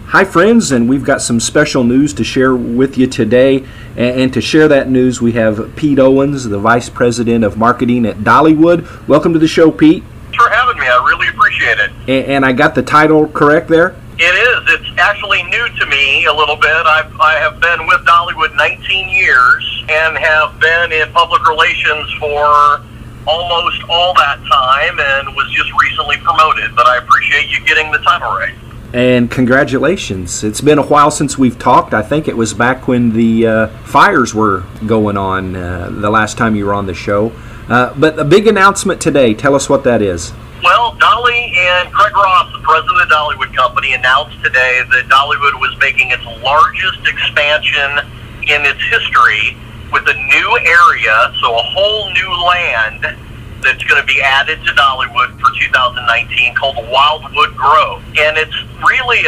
Hi friends, and we've got some special news to share with you today. And to share that news, we have Pete Owens, the Vice President of Marketing at Dollywood. Welcome to the show, Pete. Thanks for having me. I really appreciate it. And I got the title correct there? It is. It's actually new to me a little bit. I have been with Dollywood 19 years and have been in public relations for almost all that time and was just recently promoted. But I appreciate you getting the title right. And congratulations. It's been a while since we've talked. I think it was back when the fires were going on the last time you were on the show. But a big announcement today. Tell us what that is. Well, Dolly and Craig Ross, the president of the Dollywood Company, announced today that Dollywood was making its largest expansion in its history with a new area, so a whole new land that's going to be added to Dollywood for 2019 called Wildwood Grove. And it's really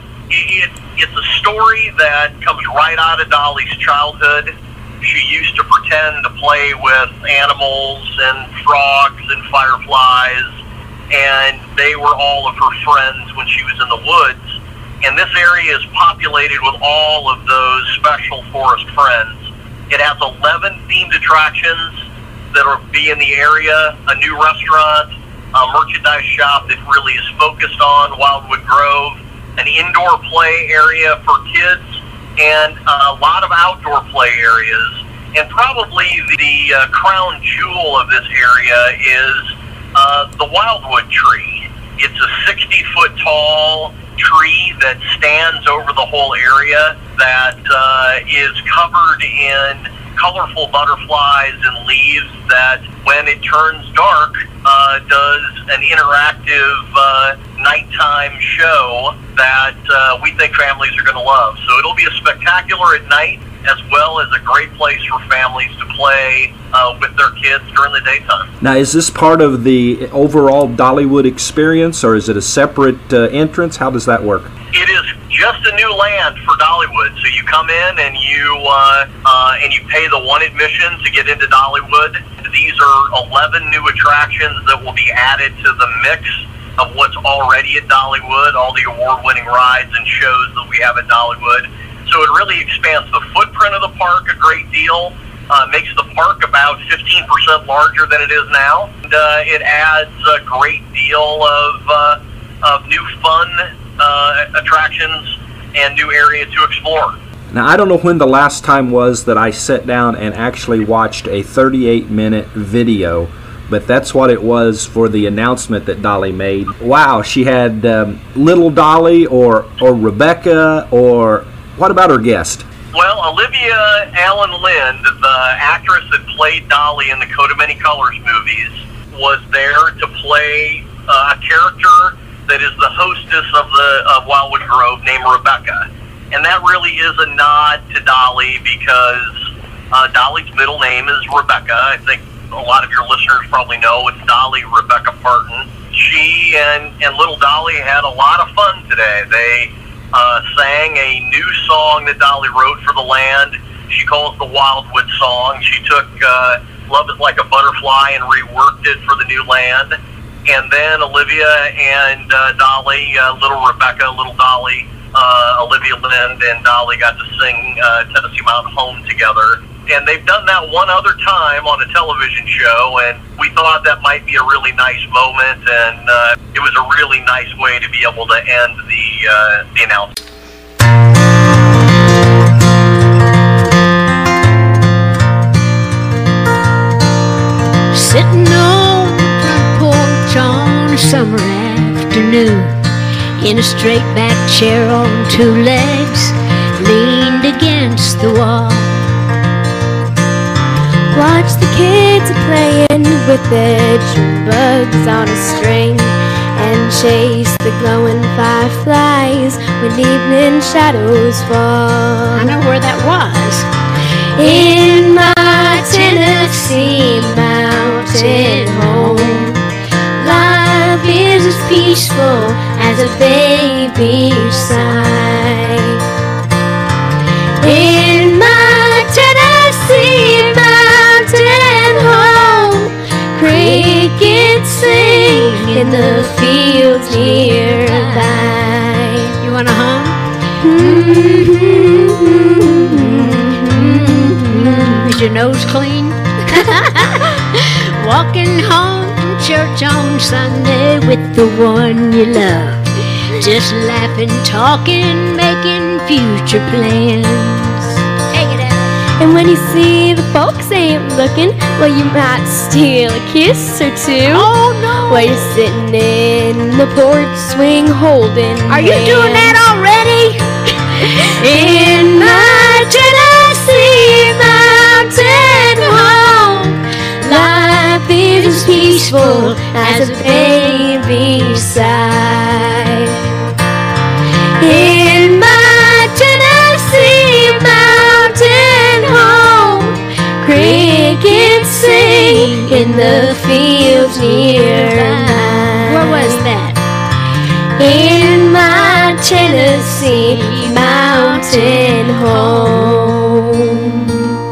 it's a story that comes right out of Dolly's childhood. She used to pretend to play with animals and frogs and fireflies, and they were all of her friends when she was in the woods. And this area is populated with all of those special forest friends. It has 11 themed attractions that will be in the area, a new restaurant, a merchandise shop that really is focused on Wildwood Grove, an indoor play area for kids, and a lot of outdoor play areas. And probably the crown jewel of this area is the Wildwood tree. It's a 60-foot tall tree that stands over the whole area that is covered in colorful butterflies and leaves that, when it turns dark, does an interactive nighttime show that we think families are going to love. So it'll be a spectacular at night, as well as a great place for families to play with their kids during the daytime. Now, is this part of the overall Dollywood experience, or is it a separate entrance? How does that work? It is just a new land for Dollywood. So you come in and you pay the one admission to get into Dollywood. These are 11 new attractions that will be added to the mix of what's already at Dollywood, all the award-winning rides and shows that we have at Dollywood. So it really expands the footprint of the park a great deal, makes the park about 15% larger than it is now. And it adds a great deal of new fun attractions and new area to explore. Now, I don't know when the last time was that I sat down and actually watched a 38-minute video, but that's what it was for the announcement that Dolly made. Wow, she had little Dolly or Rebecca, or what about her guest? Well, Olivia Allen Lind, the actress that played Dolly in the Coat of Many Colors movies, was there to play a character that is the hostess of Wildwood Grove named Rebecca. And that really is a nod to Dolly because Dolly's middle name is Rebecca. I think a lot of your listeners probably know it's Dolly Rebecca Parton. She and little Dolly had a lot of fun today. They sang a new song that Dolly wrote for the land. She calls the Wildwood song. She took Love is Like a Butterfly and reworked it for the new land. And then Olivia and Dolly, little Rebecca, little Dolly, Olivia Lind and Dolly got to sing Tennessee Mountain Home together. And they've done that one other time on a television show, and we thought that might be a really nice moment, and it was a really nice way to be able to end the announcement. Sitting on the front porch on a summer afternoon, in a straight back chair on two legs, leaned against the wall. Watch the kids playing with their June bugs on a string, and chase the glowing fireflies when evening shadows fall. I know where that was. In my Tennessee mountain home, life is as peaceful as a baby's sigh. In my Tennessee mountain home, crickets sing in the fields nearby. You wanna hum? Is your nose clean? Walking home from church on Sunday with the one you love. Just laughing, talking, making future plans. Take it out. And when you see the folks ain't looking, well, you might steal a kiss or two. Oh no! While you're sitting in the porch swing holding Are you doing that already? In my Tennessee mountain home, life is as peaceful as a baby sigh. In my Tennessee mountain home, crickets sing in the fields nearby. Where was that? In my Tennessee mountain home.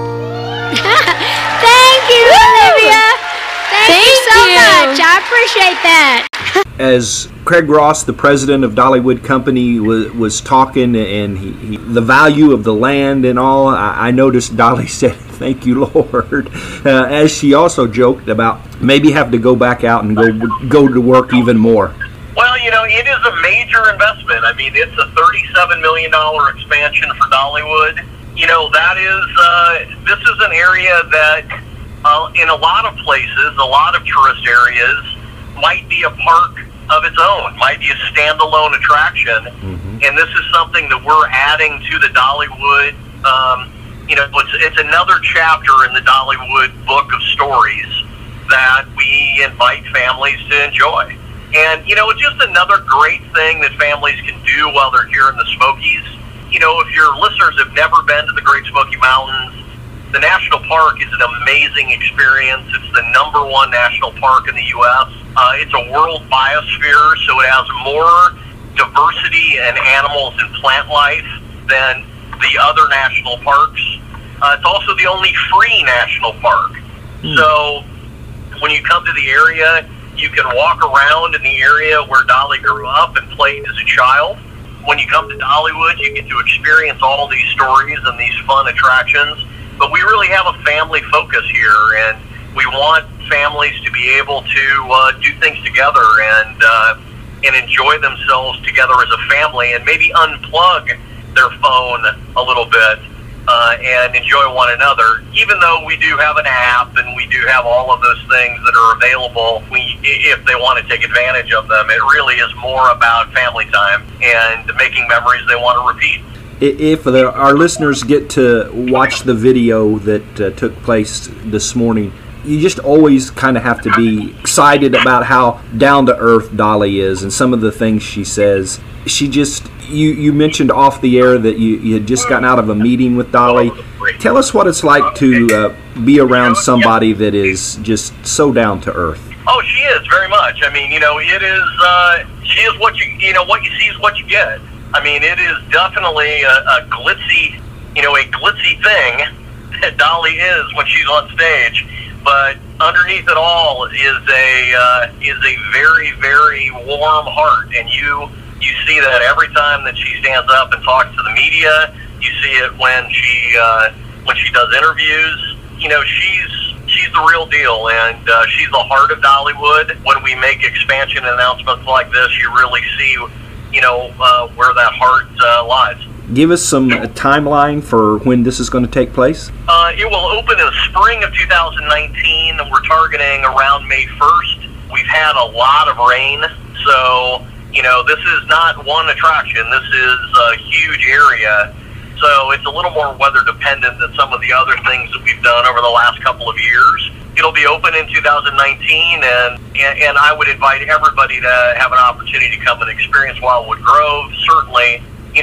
Thank you, Olivia. Thank you so you. much. I appreciate that. As Craig Ross, the president of Dollywood Company, was talking, and the value of the land and all, I noticed Dolly said, "Thank you, Lord," as she also joked about maybe having to go back out and go to work even more. Well, you know, it is a major investment. I mean, it's a $37 million expansion for Dollywood. You know, that is, this is an area that in a lot of places, a lot of tourist areas, might be a park of its own, might be a standalone attraction. Mm-hmm. And this is something that we're adding to the Dollywood. You know, it's another chapter in the Dollywood book of stories that we invite families to enjoy. And, you know, it's just another great thing that families can do while they're here in the Smokies. You know, if your listeners have never been to the Great Smoky Mountains, the National Park is an amazing experience. It's the #1 national park in the U.S. It's a world biosphere, so it has more diversity in animals and plant life than the other national parks. It's also the only free national park. So when you come to the area, you can walk around in the area where Dolly grew up and played as a child. When you come to Dollywood, you get to experience all these stories and these fun attractions. But we really have a family focus here, and we want families to be able to do things together and enjoy themselves together as a family, and maybe unplug their phone a little bit and enjoy one another. Even though we do have an app and we do have all of those things that are available, if they want to take advantage of them, it really is more about family time and making memories they want to repeat. If our listeners get to watch the video that took place this morning, you just always kind of have to be excited about how down-to-earth Dolly is and some of the things she says. She just, you mentioned off the air that you had just gotten out of a meeting with Dolly. Tell us what it's like to be around somebody that is just so down-to-earth. Oh, she is, very much. I mean, you know, it is, she is what what you see is what you get. I mean, it is definitely a glitzy, a glitzy thing that Dolly is when she's on stage. But underneath it all is a very, very warm heart, and you see that every time that she stands up and talks to the media. You see it when she does interviews. You know, she's the real deal, and she's the heart of Dollywood. When we make expansion announcements like this, you really see where that heart lies. Give us some timeline for when this is going to take place. It will open in the spring of 2019, and we're targeting around May 1st. We've had a lot of rain, so, this is not one attraction. This is a huge area, so it's a little more weather dependent than some of the other things that we've done over the last couple of years. It'll be open in 2019, and I would invite everybody to have an opportunity to come and experience Wildwood Grove. Certainly,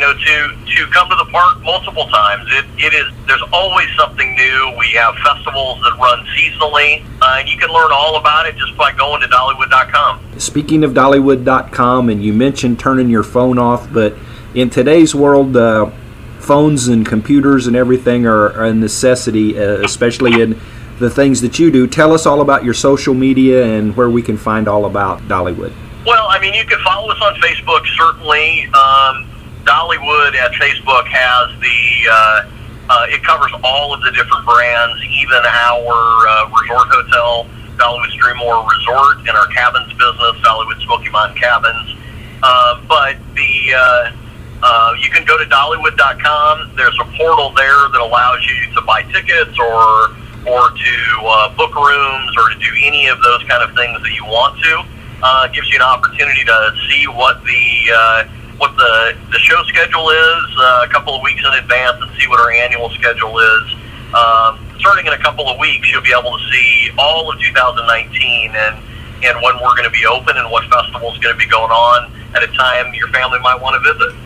to come to the park multiple times. There's always something new. We have festivals that run seasonally, and you can learn all about it just by going to Dollywood.com. Speaking of Dollywood.com, and you mentioned turning your phone off, but in today's world, phones and computers and everything are a necessity, especially in the things that you do. Tell us all about your social media and where we can find all about Dollywood. Well, I mean, you can follow us on Facebook, certainly. Dollywood Dollywood at Facebook has it covers all of the different brands, even our resort hotel, Dollywood Streamore Resort, and our cabins business, Dollywood Smoky Mountain Cabins. But you can go to Dollywood.com. There's a portal there that allows you to buy tickets or to book rooms or to do any of those kind of things that you want to. It gives you an opportunity to see what the show schedule is a couple of weeks in advance and see what our annual schedule is. Starting in a couple of weeks, you'll be able to see all of 2019 and when we're going to be open and what festival is going to be going on at a time your family might want to visit.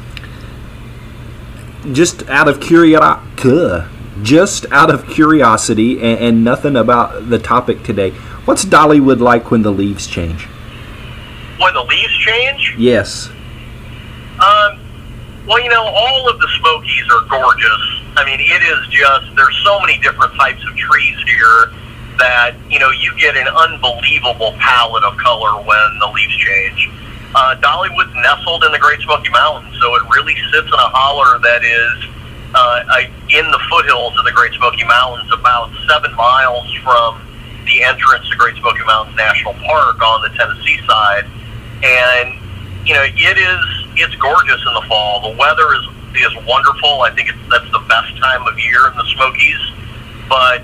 Just out of curiosity and nothing about the topic today, what's Dollywood like when the leaves change? When the leaves change? Yes. Well, all of the Smokies are gorgeous. I mean, it is just, there's so many different types of trees here that, you get an unbelievable palette of color when the leaves change. Dollywood's nestled in the Great Smoky Mountains, so it really sits in a holler that is in the foothills of the Great Smoky Mountains, about 7 miles from the entrance to Great Smoky Mountains National Park on the Tennessee side. And, it's gorgeous in the fall. The weather is wonderful. I think that's the best time of year in the Smokies. But,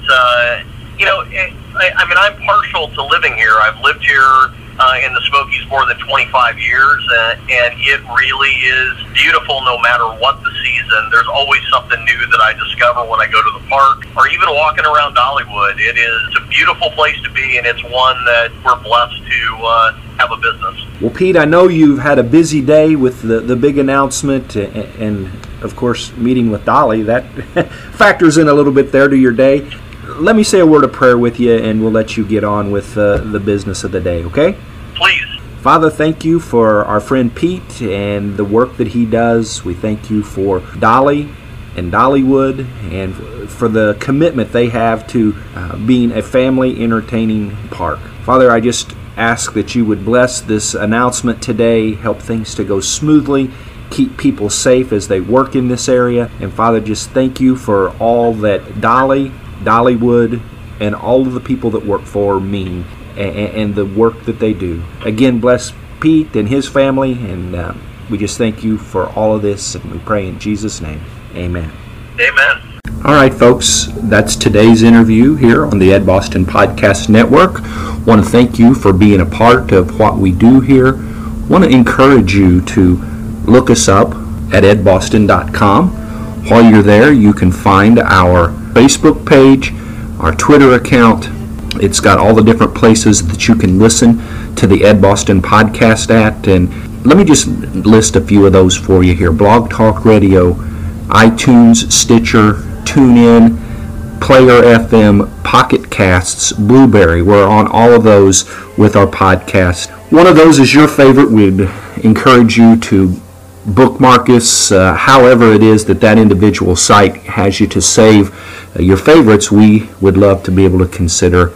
I'm partial to living here. I've lived here in the Smokies more than 25 years, and it really is beautiful no matter what the season. There's always something new that I discover when I go to the park or even walking around Dollywood. It is a beautiful place to be, and it's one that we're blessed to have a business. Well, Pete, I know you've had a busy day with the big announcement and, of course, meeting with Dolly. That factors in a little bit there to your day. Let me say a word of prayer with you, and we'll let you get on with the business of the day, okay? Please. Father, thank you for our friend Pete and the work that he does. We thank you for Dolly and Dollywood and for the commitment they have to being a family entertaining park. Father, I just ask that you would bless this announcement today, help things to go smoothly, keep people safe as they work in this area. And Father, just thank you for all that Dolly, Dollywood, and all of the people that work for mean and the work that they do. Again, bless Pete and his family, and we just thank you for all of this, and we pray in Jesus' name. Amen. Amen. All right, folks, that's today's interview here on the Ed Boston Podcast Network. Want to thank you for being a part of what we do here. Want to encourage you to look us up at edboston.com. While you're there, you can find our Facebook page, our Twitter account. It's got all the different places that you can listen to the Ed Boston Podcast at. And let me just list a few of those for you here. Blog Talk Radio, iTunes, Stitcher, TuneIn, Player FM, Pocket Casts, Blueberry. We're on all of those with our podcast. One of those is your favorite. We'd encourage you to bookmark us, however it is that individual site has you to save your favorites. We would love to be able to consider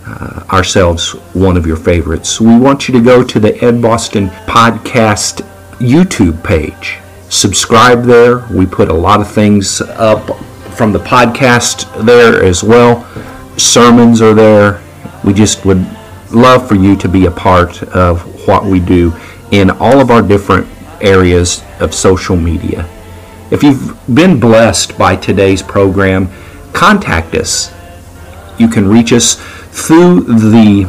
ourselves one of your favorites. We want you to go to the Ed Boston Podcast YouTube page. Subscribe there. We put a lot of things up from the podcast there as well. Sermons are there. We just would love for you to be a part of what we do in all of our different areas of social media. If you've been blessed by today's program, contact us. You can reach us through the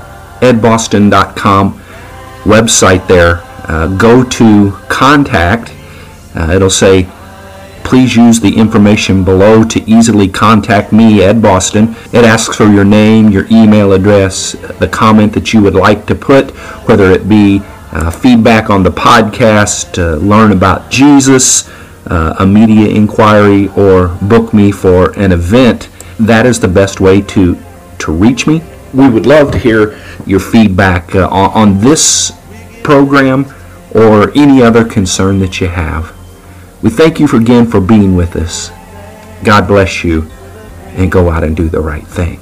edboston.com website there. Go to contact. It'll say, please use the information below to easily contact me, Ed Boston. It asks for your name, your email address, the comment that you would like to put, whether it be feedback on the podcast, learn about Jesus, a media inquiry, or book me for an event. That is the best way to reach me. We would love to hear your feedback on this program or any other concern that you have. We thank you again for being with us. God bless you, and go out and do the right thing.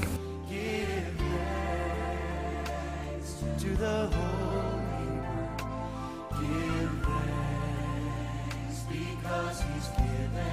Give thanks because because he's fearless.